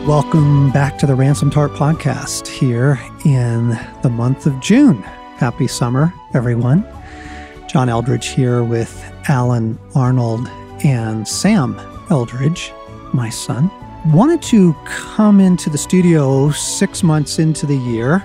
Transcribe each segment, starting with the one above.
Welcome back to the Ransomed Heart Podcast here in the month of June. Happy summer, everyone. John Eldredge here with Alan Arnold and Sam Eldredge, my son. Wanted to come into the studio 6 months into the year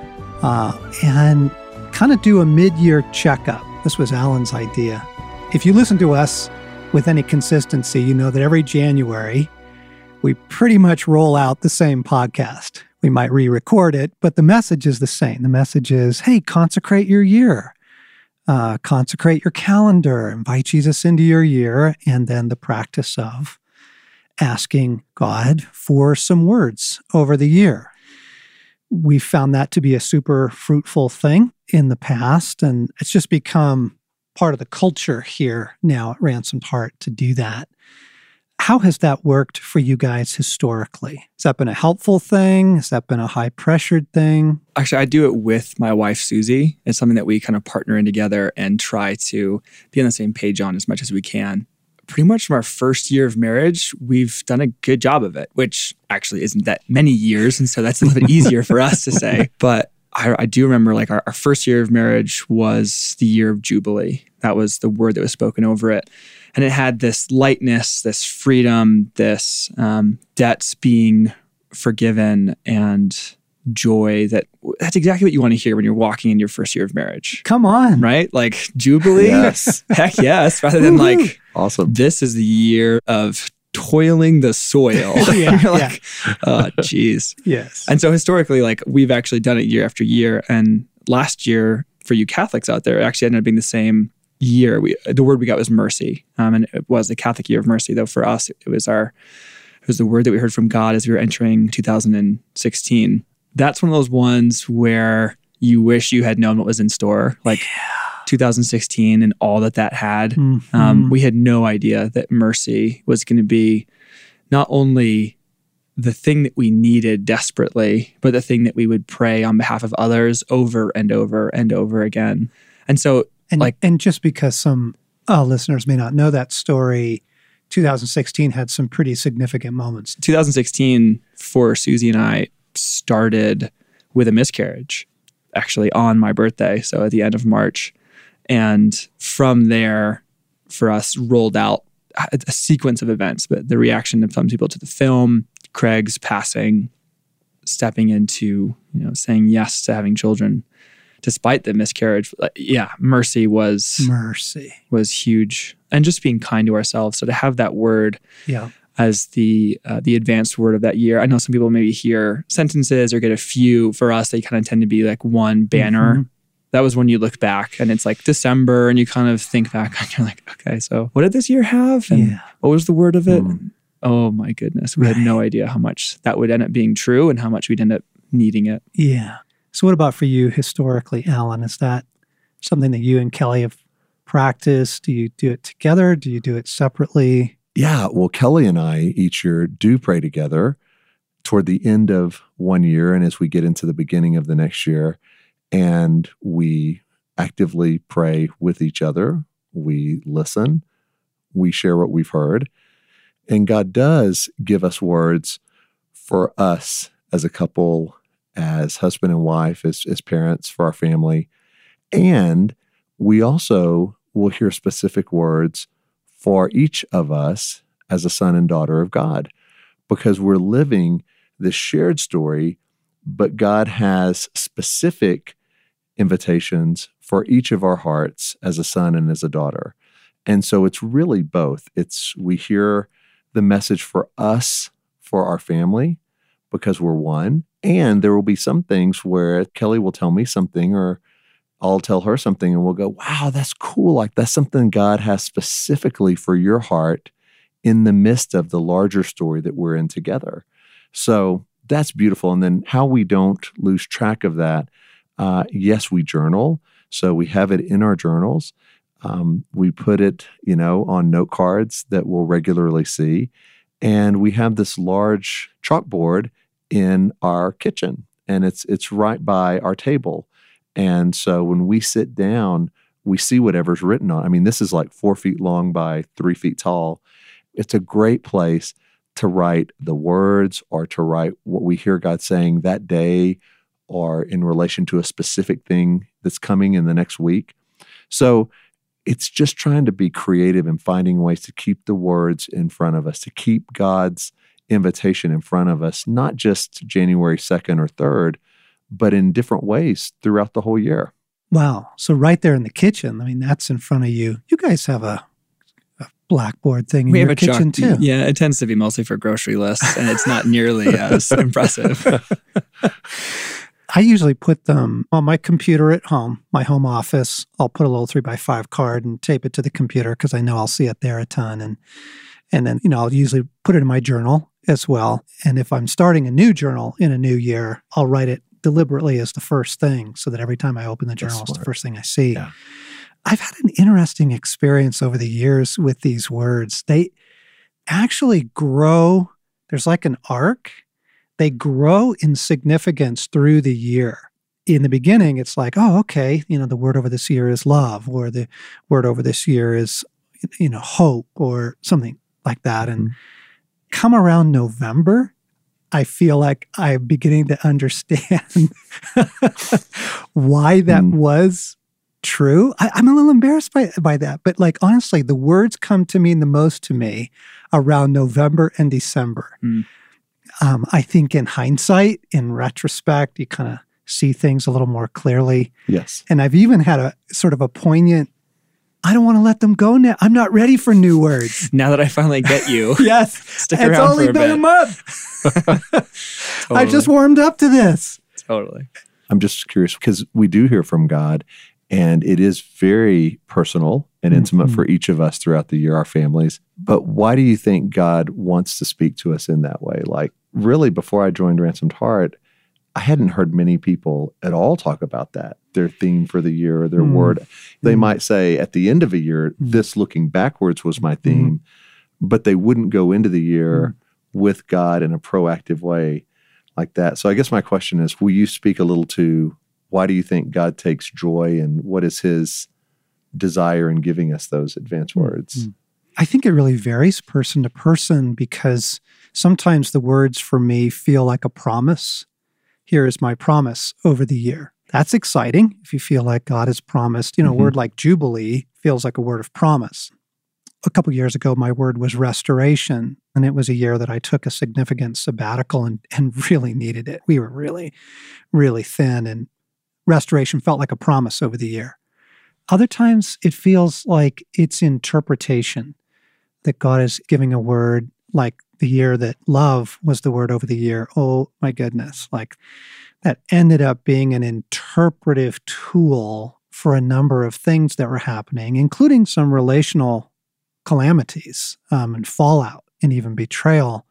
and kind of do a mid-year checkup. This was Alan's idea. If you listen to us with any consistency, you know that every January, we pretty much roll out the same podcast. We might re-record it, but the message is the same. The message is, hey, consecrate your year. Consecrate your calendar. Invite Jesus into your year. And then the practice of asking God for some words over the year. We found that to be a super fruitful thing in the past, and it's just become part of the culture here now at Ransomed Heart to do that. How has that worked for you guys historically? Has that been a helpful thing? Has that been a high-pressured thing? Actually, I do it with my wife, Susie. It's something that we kind of partner in together and try to be on the same page on as much as we can. Pretty much from our first year of marriage, we've done a good job of it, which actually isn't that many years. And so that's a little bit easier for us to say. But I do remember like our first year of marriage was the year of Jubilee. That was the word that was spoken over it. And it had this lightness, this freedom, this debts being forgiven and joy. That's exactly what you want to hear when you're walking in your first year of marriage. Come on. Right? Like Jubilee? Yes. Heck yes. Rather than like, awesome. This is the year of toiling the soil. Yeah, You're like, oh, geez. Yes. And so historically, like we've actually done it year after year. And last year, for you Catholics out there, it actually ended up being the same year. The word we got was mercy. And it was the Catholic year of mercy, though for us, it was the word that we heard from God as we were entering 2016. That's one of those ones where you wish you had known what was in store. Like 2016 and all that had. Mm-hmm. We had no idea that mercy was going to be not only the thing that we needed desperately, but the thing that we would pray on behalf of others over and over and over again. And so, and just because some listeners may not know that story, 2016 had some pretty significant moments. 2016 for Susie and I started with a miscarriage, actually on my birthday. So at the end of March. And from there, for us, rolled out a sequence of events, but the reaction of some people to the film, Craig's passing, stepping into, saying yes to having children, despite the miscarriage. Mercy was huge, and just being kind to ourselves. So to have that word as the advanced word of that year. I know some people maybe hear sentences or get a few. For us, they kind of tend to be like one banner. Mm-hmm. That was when you look back and it's like December and you kind of think back and you're like, okay, so what did this year have? And what was the word of it? Oh my goodness. We had no idea how much that would end up being true and how much we'd end up needing it. Yeah. So what about for you historically, Alan? Is that something that you and Kelly have practiced? Do you do it together? Do you do it separately? Yeah. Well, Kelly and I each year do pray together toward the end of one year and as we get into the beginning of the next year. And we actively pray with each other. We listen. We share what we've heard. And God does give us words for us as a couple, as husband and wife, as parents, for our family. And we also will hear specific words for each of us as a son and daughter of God, because we're living this shared story, but God has specific invitations for each of our hearts as a son and as a daughter. And so it's really both. We hear the message for us, for our family, because we're one. And there will be some things where Kelly will tell me something or I'll tell her something and we'll go, wow, that's cool. Like that's something God has specifically for your heart in the midst of the larger story that we're in together. So that's beautiful. And then how we don't lose track of that. Yes, we journal. So we have it in our journals. We put it, on note cards that we'll regularly see. And we have this large chalkboard in our kitchen, and it's right by our table. And so when we sit down, we see whatever's written on. I mean, this is like 4 feet long by 3 feet tall. It's a great place to write the words or to write what we hear God saying that day or in relation to a specific thing that's coming in the next week. So it's just trying to be creative and finding ways to keep the words in front of us, to keep God's invitation in front of us, not just January 2nd or 3rd, but in different ways throughout the whole year. Wow. So right there in the kitchen, I mean, that's in front of you. You guys have a blackboard thing in your kitchen too. Yeah, it tends to be mostly for grocery lists, and it's not nearly as impressive. I usually put them on my computer at home, my home office. I'll put a little 3x5 card and tape it to the computer because I know I'll see it there a ton. And then, I'll usually put it in my journal as well. And if I'm starting a new journal in a new year, I'll write it deliberately as the first thing so that every time I open the journal, it's the first thing I see. Yeah. I've had an interesting experience over the years with these words. They actually grow. There's like an arc. They grow in significance through the year. In the beginning, it's like, oh, okay, the word over this year is love, or the word over this year is, hope, or something like that. And come around November, I feel like I'm beginning to understand why that was true. I'm a little embarrassed by that, but honestly, the words come to mean the most to me around November and December. I think in hindsight, in retrospect, you kind of see things a little more clearly. Yes. And I've even had a sort of a poignant, I don't want to let them go now. I'm not ready for new words. Now that I finally get you. Yes. Stick around for a bit. It's only been a month. Totally. I just warmed up to this. Totally. I'm just curious because we do hear from God, and it is very personal and intimate for each of us throughout the year, our families. But why do you think God wants to speak to us in that way? Really, before I joined Ransomed Heart, I hadn't heard many people at all talk about that, their theme for the year or their word. They might say at the end of a year, this looking backwards was my theme, but they wouldn't go into the year with God in a proactive way like that. So I guess my question is, will you speak a little to why do you think God takes joy and what is his desire in giving us those advanced words? I think it really varies person to person because sometimes the words for me feel like a promise. Here is my promise over the year. That's exciting if you feel like God has promised. A word like Jubilee feels like a word of promise. A couple years ago, my word was restoration, and it was a year that I took a significant sabbatical and really needed it. We were really, really thin, and restoration felt like a promise over the year. Other times, it feels like it's interpretation, that God is giving a word like the year that love was the word over the year. Oh, my goodness. That ended up being an interpretive tool for a number of things that were happening, including some relational calamities and fallout and even betrayal.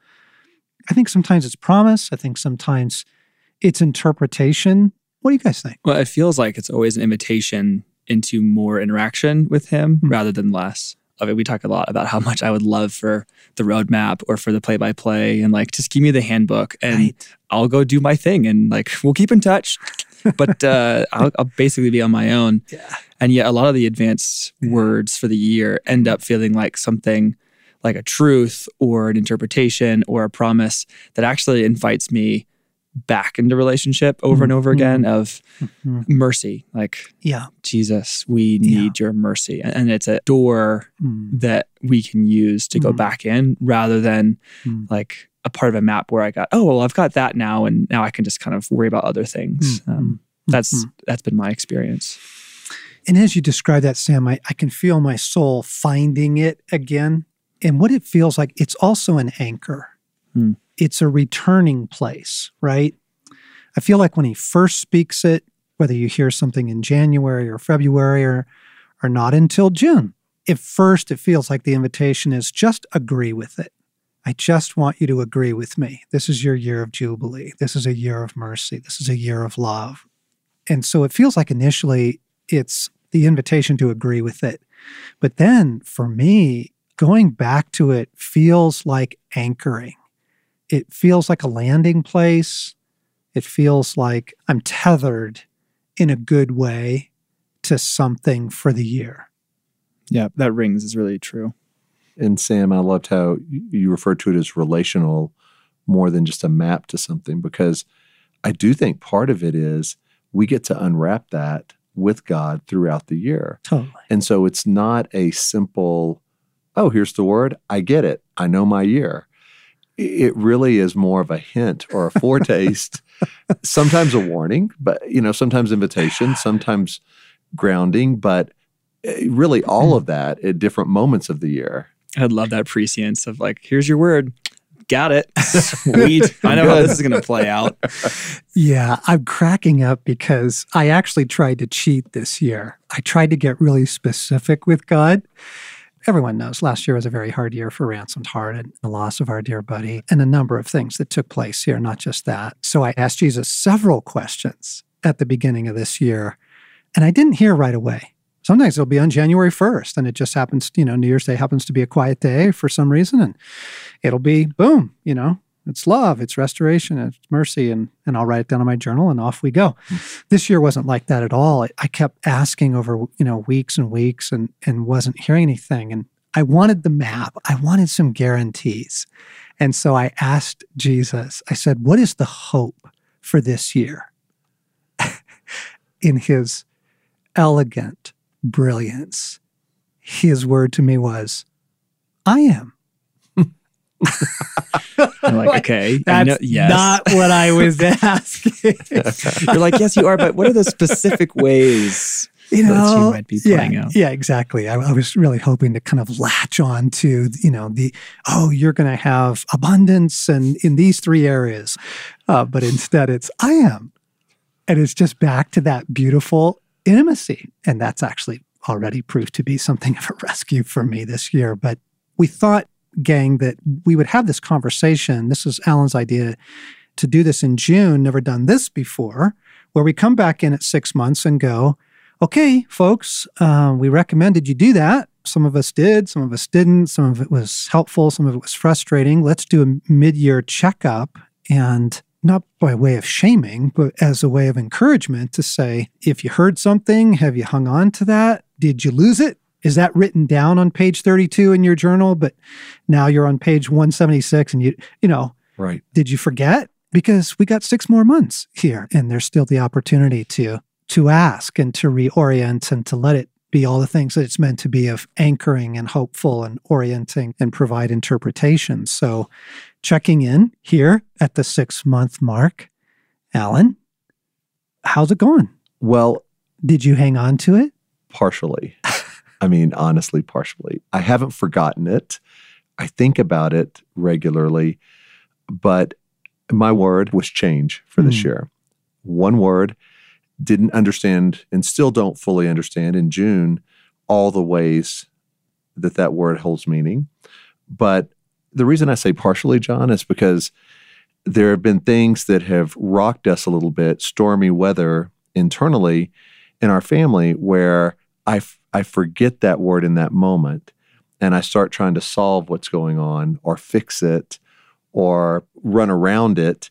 I think sometimes it's promise. I think sometimes it's interpretation. What do you guys think? Well, it feels like it's always an invitation into more interaction with him rather than less. I mean, we talk a lot about how much I would love for the roadmap or for the play-by-play and just give me the handbook and I'll go do my thing and we'll keep in touch. But I'll basically be on my own. Yeah. And yet a lot of the advanced words for the year end up feeling like something like a truth or an interpretation or a promise that actually invites me back into relationship over and over again of mercy. Jesus, we need your mercy. And it's a door that we can use to go back in rather than a part of a map where I got, I've got that now. And now I can just kind of worry about other things. That's been my experience. And as you describe that, Sam, I can feel my soul finding it again. And what it feels like, it's also an anchor. It's a returning place, right? I feel like when he first speaks it, whether you hear something in January or February or not until June, at first it feels like the invitation is just agree with it. I just want you to agree with me. This is your year of Jubilee. This is a year of mercy. This is a year of love. And so it feels like initially it's the invitation to agree with it. But then for me, going back to it feels like anchoring. It feels like a landing place. It feels like I'm tethered in a good way to something for the year. Yeah, that rings is really true. And Sam, I loved how you referred to it as relational more than just a map to something, because I do think part of it is we get to unwrap that with God throughout the year. Totally. And so it's not a simple, oh, here's the word, I get it, I know my year. It really is more of a hint or a foretaste, sometimes a warning, but sometimes invitation, sometimes grounding, but really all of that at different moments of the year. I'd love that prescience of like, here's your word. Got it. Sweet. I know how this is going to play out. Yeah, I'm cracking up because I actually tried to cheat this year. I tried to get really specific with God. Everyone knows last year was a very hard year for Ransomed Heart and the loss of our dear buddy and a number of things that took place here, not just that. So I asked Jesus several questions at the beginning of this year, and I didn't hear right away. Sometimes it'll be on January 1st, and it just happens, New Year's Day happens to be a quiet day for some reason, and it'll be, boom, it's love, it's restoration, it's mercy, and I'll write it down in my journal, and off we go. This year wasn't like that at all. I kept asking over, weeks and weeks and wasn't hearing anything, and I wanted the map. I wanted some guarantees. And so I asked Jesus, I said, what is the hope for this year? In his elegant brilliance, his word to me was, I am. I'm like, okay. That's yes. not what I was asking. You're like, yes, you are, but what are the specific ways that you might be playing out? Yeah, exactly. I was really hoping to kind of latch on to, you're going to have abundance and in these three areas. But instead it's, I am. And it's just back to that beautiful intimacy. And that's actually already proved to be something of a rescue for me this year. But we thought, gang, that we would have this conversation. This was Alan's idea to do this in June, never done this before, where we come back in at 6 months and go, okay, folks, we recommended you do that. Some of us did, some of us didn't. Some of it was helpful, some of it was frustrating. Let's do a mid-year checkup, and not by way of shaming, but as a way of encouragement to say, if you heard something, have you hung on to that? Did you lose it? Is that written down on page 32 in your journal, but now you're on page 176 and right. Did you forget? Because we got 6 more months here, and there's still the opportunity to ask and to reorient and to let it be all the things that it's meant to be, of anchoring and hopeful and orienting and provide interpretation. So checking in here at the 6-month mark, Alan, how's it going? Well, did you hang on to it? Partially. I mean, honestly, partially. I haven't forgotten it. I think about it regularly, but my word was change for this year. One word, didn't understand and still don't fully understand in June all the ways that word holds meaning. But the reason I say partially, John, is because there have been things that have rocked us a little bit, stormy weather internally in our family, where I forget that word in that moment, and I start trying to solve what's going on or fix it or run around it.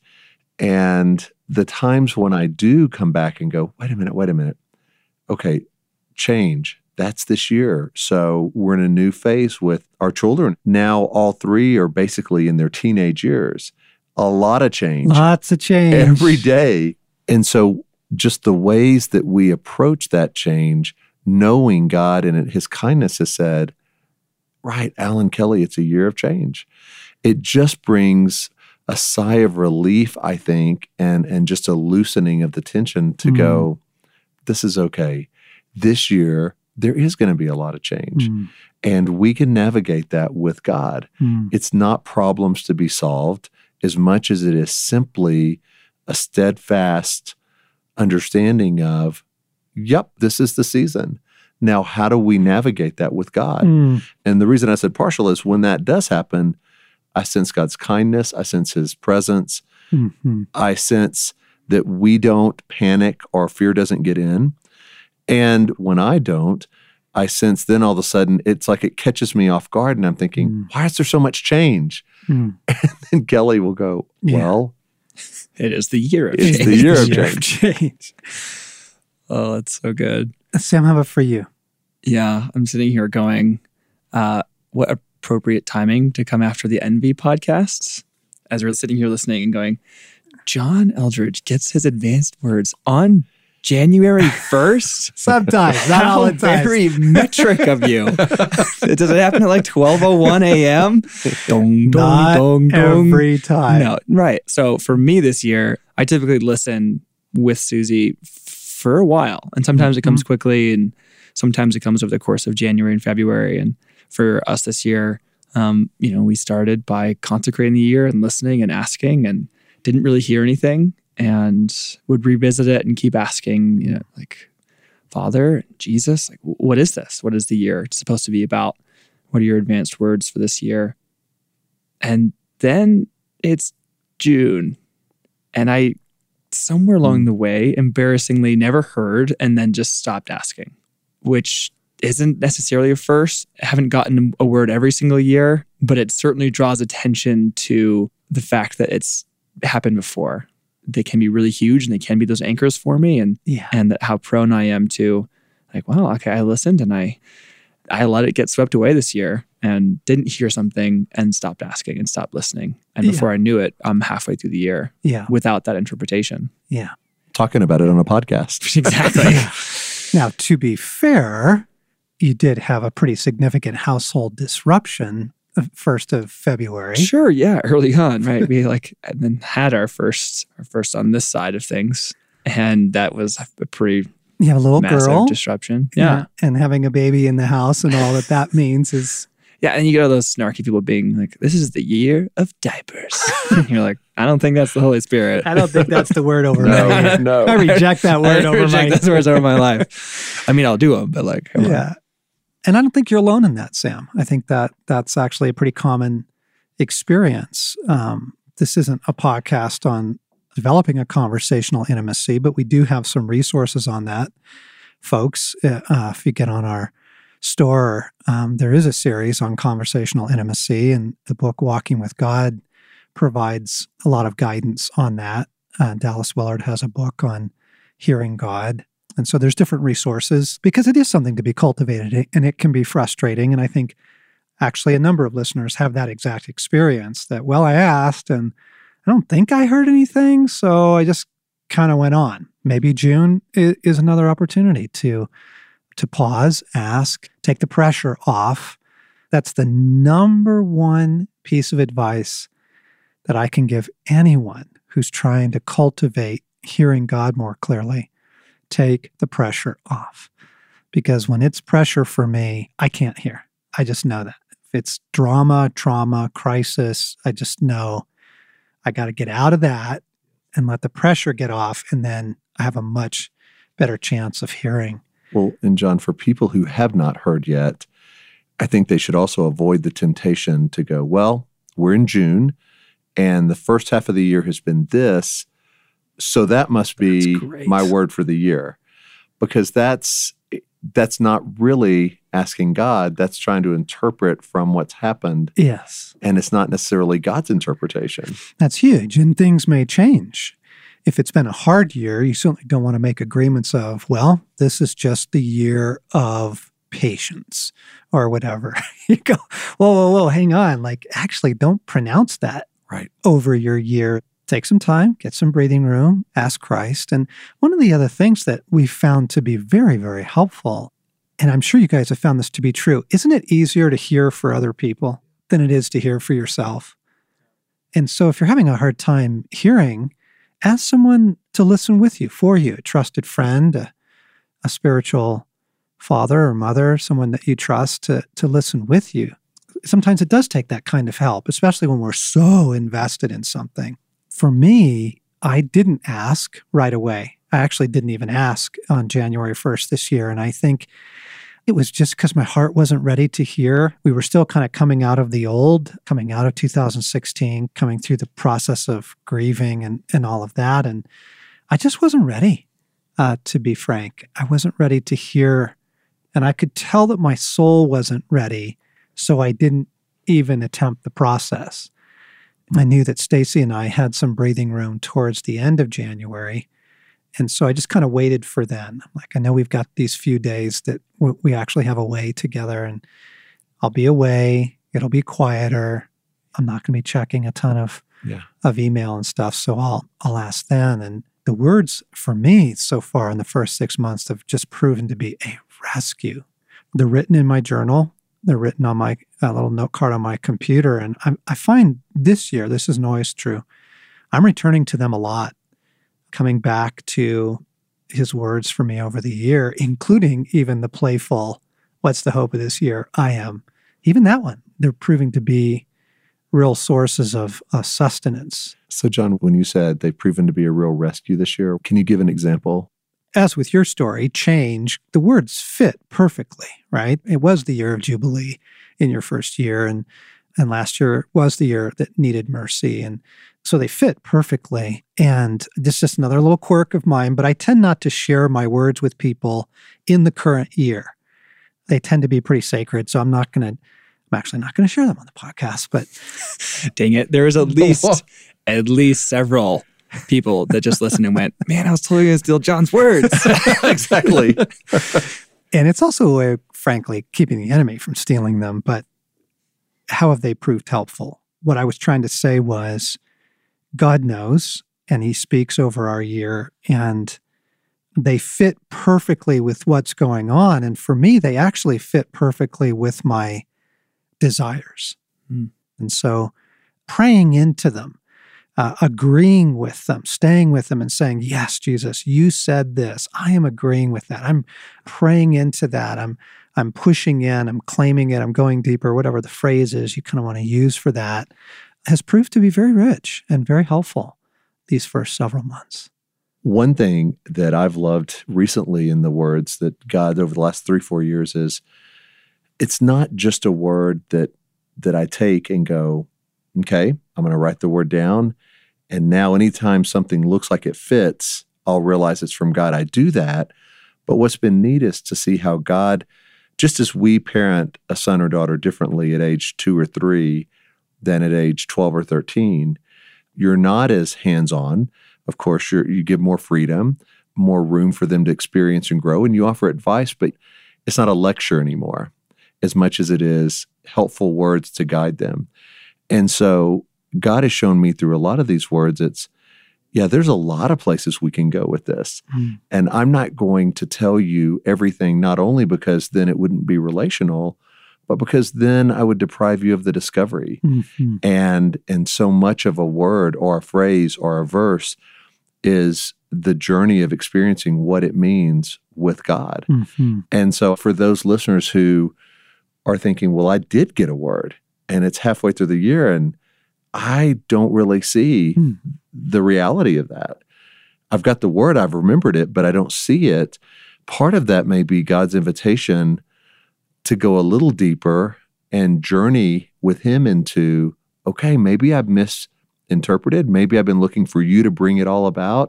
And the times when I do come back and go, wait a minute. Okay, change. That's this year. So we're in a new phase with our children. Now all 3 are basically in their teenage years. A lot of change. Lots of change. Every day. And so just the ways that we approach that change, knowing God and his kindness has said, right, Alan Kelly, it's a year of change. It just brings a sigh of relief, I think, and just a loosening of the tension to go, this is okay. This year, there is going to be a lot of change. And we can navigate that with God. It's not problems to be solved as much as it is simply a steadfast understanding of, yep, this is the season. Now, how do we navigate that with God? And the reason I said partial is when that does happen, I sense God's kindness. I sense his presence. I sense that we don't panic or fear doesn't get in. And when I don't, I sense then all of a sudden it's like it catches me off guard and I'm thinking, why is there so much change? And then Kelly will go, well, it is the year of change. It's the year of change. Oh, that's so good. Sam, how about for you? Yeah, I'm sitting here going, what a appropriate timing to come after the Envy podcasts as we're sitting here listening and going, John Eldredge gets his advanced words on January 1st? Sometimes, not all How the time. very metric of you. Does it happen at like 12:01 a.m.? Dong, Not dong, dong, dong. every time. No, right. So for me this year, I typically listen with Susie for a while. And sometimes it comes quickly and sometimes it comes over the course of January and February. And for us this year, we started by consecrating the year and listening and asking and didn't really hear anything and would revisit it and keep asking, like, Father, Jesus, like, what is this? What is the year supposed to be about? What are your advanced words for this year? And then it's June. And I, somewhere along the way, embarrassingly never heard and then just stopped asking, which isn't necessarily a first. I haven't gotten a word every single year, but it certainly draws attention to the fact that it's happened before. They can be really huge and they can be those anchors for me, and that how prone I am to, like, well, okay, I listened and I let it get swept away this year and didn't hear something and stopped asking and stopped listening. And before I knew it, I'm halfway through the year without that interpretation. Yeah. Talking about it on a podcast. Exactly. Now, to be fair, you did have a pretty significant household disruption the 1st of February. Sure, yeah, early on, right? We and then had our first on this side of things, and that was a pretty You have a little massive girl. disruption. Yeah. And having a baby in the house and all that means is... Yeah, and you get all those snarky people being like, this is the year of diapers. And you're like, I don't think that's the Holy Spirit. I don't think that's the word over my No. I reject that word over my... those words over my life. I mean, I'll do them, but like, come on. Yeah. And I don't think you're alone in that, Sam. I think that's actually a pretty common experience. This isn't a podcast on developing a conversational intimacy, but we do have some resources on that, folks. If you get on our store, there is a series on conversational intimacy, and the book Walking with God provides a lot of guidance on that. Dallas Willard has a book on hearing God. And so there's different resources because it is something to be cultivated and it can be frustrating. And I think actually a number of listeners have that exact experience that, well, I asked and I don't think I heard anything. So I just kind of went on. Maybe June is another opportunity to pause, ask, take the pressure off. That's the number one piece of advice that I can give anyone who's trying to cultivate hearing God more clearly. Take the pressure off. Because when it's pressure for me, I can't hear. I just know that. If it's drama, trauma, crisis, I just know I got to get out of that and let the pressure get off, and then I have a much better chance of hearing. Well, and John, for people who have not heard yet, I think they should also avoid the temptation to go, well, we're in June, and the first half of the year has been this, so that must be my word for the year. Because that's not really asking God. That's trying to interpret from what's happened. Yes. And it's not necessarily God's interpretation. That's huge. And things may change. If it's been a hard year, you certainly don't want to make agreements of, well, this is just the year of patience or whatever. You go, whoa, hang on. Like, actually, don't pronounce that over your year. Take some time, get some breathing room, ask Christ. And one of the other things that we found to be very, very helpful, and I'm sure you guys have found this to be true, isn't it easier to hear for other people than it is to hear for yourself? And so if you're having a hard time hearing, ask someone to listen with you, for you, a trusted friend, a spiritual father or mother, someone that you trust to listen with you. Sometimes it does take that kind of help, especially when we're so invested in something. For me, I didn't ask right away. I actually didn't even ask on January 1st this year. And I think it was just because my heart wasn't ready to hear. We were still kind of coming out of the old, coming out of 2016, coming through the process of grieving and all of that. And I just wasn't ready, to be frank. I wasn't ready to hear. And I could tell that my soul wasn't ready. So I didn't even attempt the process. I knew that Stacy and I had some breathing room towards the end of January. And so I just kind of waited for then. Like, I know we've got these few days that we actually have away together, and I'll be away. It'll be quieter. I'm not going to be checking a ton of email and stuff. So I'll ask then. And the words for me so far in the first 6 months have just proven to be a rescue. They're written in my journal. They're written on my little note card on my computer. And I find this year, this isn't always true, I'm returning to them a lot, coming back to his words for me over the year, including even the playful, what's the hope of this year? I am. Even that one, they're proving to be real sources of sustenance. So, John, when you said they've proven to be a real rescue this year, can you give an example? As with your story, change, the words fit perfectly, right? It was the year of Jubilee in your first year, and last year was the year that needed mercy. And so they fit perfectly. And this is just another little quirk of mine, but I tend not to share my words with people in the current year. They tend to be pretty sacred, so I'm actually not going to share them on the podcast, but dang it. There was at least several people that just listened and went, man, I was totally going to steal John's words. Exactly. And it's also a way of, frankly, keeping the enemy from stealing them. But how have they proved helpful? What I was trying to say was God knows, and he speaks over our year, and they fit perfectly with what's going on. And for me, they actually fit perfectly with my desires. And so praying into them, agreeing with them, staying with them and saying, yes, Jesus, you said this. I am agreeing with that. I'm praying into that. I'm pushing in, I'm claiming it, I'm going deeper, whatever the phrase is you kind of want to use for that, has proved to be very rich and very helpful these first several months. One thing that I've loved recently in the words that God over the last 3-4 years is, it's not just a word that I take and go, okay, I'm going to write the word down. And now anytime something looks like it fits, I'll realize it's from God. I do that. But what's been neat is to see how God, just as we parent a son or daughter differently at age 2 or 3 than at age 12 or 13, you're not as hands-on. Of course, you give more freedom, more room for them to experience and grow, and you offer advice, but it's not a lecture anymore as much as it is helpful words to guide them. And so God has shown me through a lot of these words, there's a lot of places we can go with this. And I'm not going to tell you everything, not only because then it wouldn't be relational, but because then I would deprive you of the discovery. And so much of a word or a phrase or a verse is the journey of experiencing what it means with God. And so for those listeners who are thinking, well, I did get a word and it's halfway through the year and I don't really see the reality of that. I've got the word, I've remembered it, but I don't see it. Part of that may be God's invitation to go a little deeper and journey with him into, okay, maybe I've misinterpreted. Maybe I've been looking for you to bring it all about.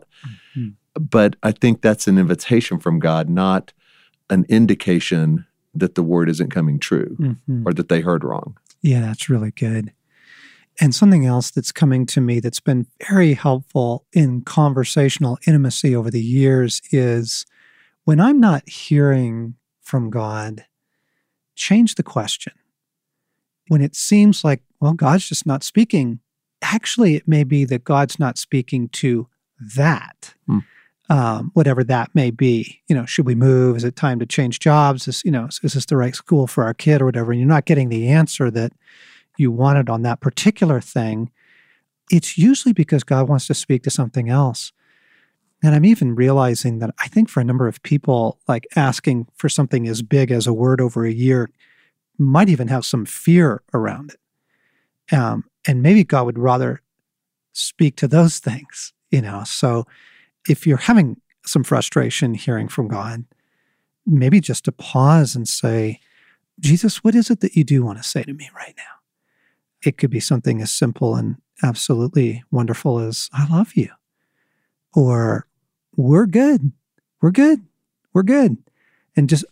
But I think that's an invitation from God, not an indication that the word isn't coming true or that they heard wrong. Yeah, that's really good. And something else that's coming to me that's been very helpful in conversational intimacy over the years is when I'm not hearing from God, change the question. When it seems like, well, God's just not speaking, actually it may be that God's not speaking to that, whatever that may be. Should we move? Is it time to change jobs? Is this the right school for our kid or whatever? And you're not getting the answer that you wanted on that particular thing. It's usually because God wants to speak to something else. And I'm even realizing that I think for a number of people, like asking for something as big as a word over a year might even have some fear around it. And maybe God would rather speak to those things, So if you're having some frustration hearing from God, maybe just to pause and say, Jesus, what is it that you do want to say to me right now? It could be something as simple and absolutely wonderful as, I love you. Or, we're good. We're good. We're good. And just,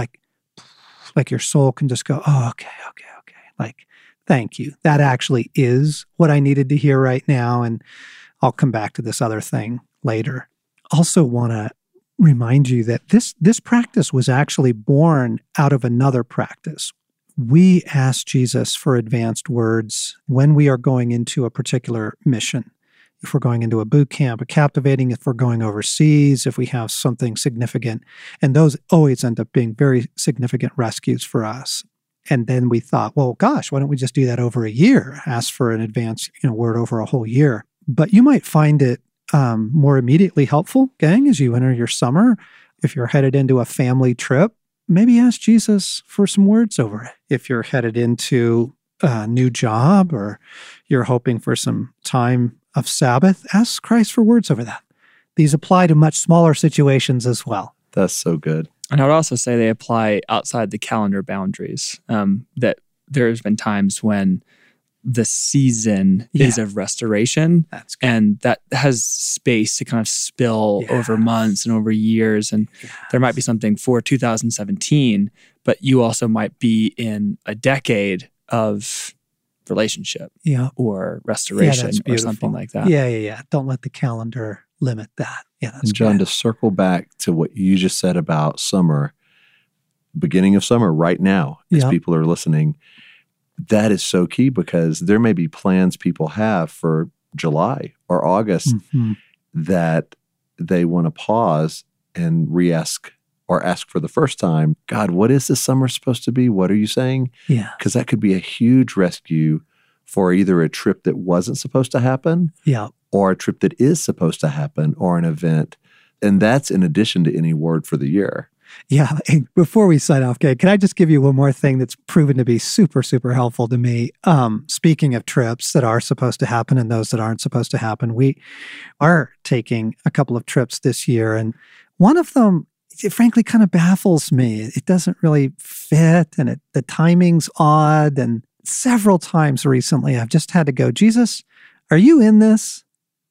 like your soul can just go, oh, okay. Like, thank you. That actually is what I needed to hear right now. And I'll come back to this other thing later. Also want to remind you that this practice was actually born out of another practice. we ask Jesus for advanced words when we are going into a particular mission. If we're going into a boot camp, a captivating, if we're going overseas, if we have something significant. And those always end up being very significant rescues for us. And then we thought, well, gosh, why don't we just do that over a year? Ask for an advanced word over a whole year. But you might find it more immediately helpful, gang, as you enter your summer. If you're headed into a family trip, maybe ask Jesus for some words over it. If you're headed into a new job or you're hoping for some time of Sabbath, ask Christ for words over that. These apply to much smaller situations as well. That's so good. And I would also say they apply outside the calendar boundaries, that there's been times when the season is of restoration. That's good. And that has space to kind of spill over months and over years. And there might be something for 2017, but you also might be in a decade of relationship or restoration or something like that. Yeah. Don't let the calendar limit that. Yeah, that's And John, good. to circle back to what you just said about summer, beginning of summer right now, as people are listening, that is so key because there may be plans people have for July or August that they want to pause and re-ask or ask for the first time, God, what is this summer supposed to be? What are you saying? Yeah. Because that could be a huge rescue for either a trip that wasn't supposed to happen or a trip that is supposed to happen or an event. And that's in addition to any word for the year. Yeah. And before we sign off, Kay, can I just give you one more thing that's proven to be super, super helpful to me? Speaking of trips that are supposed to happen and those that aren't supposed to happen, we are taking a couple of trips this year. And one of them, it frankly kind of baffles me. It doesn't really fit and the timing's odd. And several times recently, I've just had to go, Jesus, are you in this?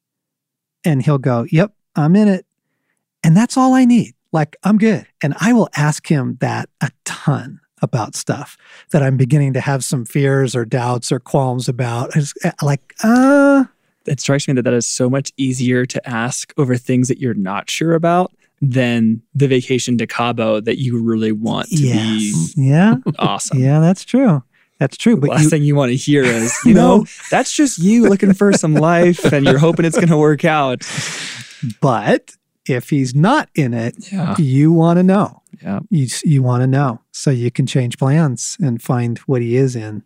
And he'll go, yep, I'm in it. And that's all I need. Like, I'm good. And I will ask him that a ton about stuff that I'm beginning to have some fears or doubts or qualms about. It's like, It strikes me that is so much easier to ask over things that you're not sure about than the vacation to Cabo that you really want to be awesome. Yeah, that's true. That's true. But the last thing you want to hear is, that's just you looking for some life and you're hoping it's going to work out. But if he's not in it, you want to know. Yeah. You want to know so you can change plans and find what he is in.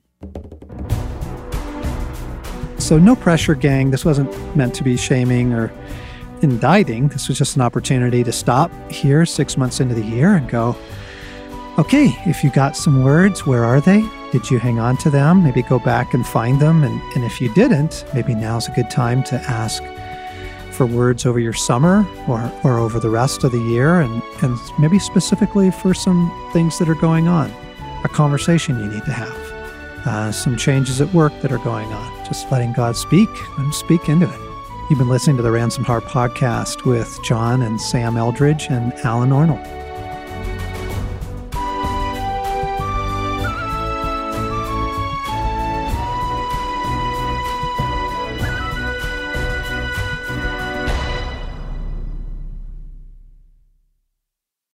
So no pressure, gang. This wasn't meant to be shaming or indicting. This was just an opportunity to stop here 6 months into the year and go, okay, if you got some words, where are they? Did you hang on to them? Maybe go back and find them. And if you didn't, maybe now's a good time to ask for words over your summer or over the rest of the year and maybe specifically for some things that are going on, a conversation you need to have, some changes at work that are going on, just letting God speak and speak into it. You've been listening to the Ransomed Heart Podcast with John and Sam Eldridge and Alan Arnold.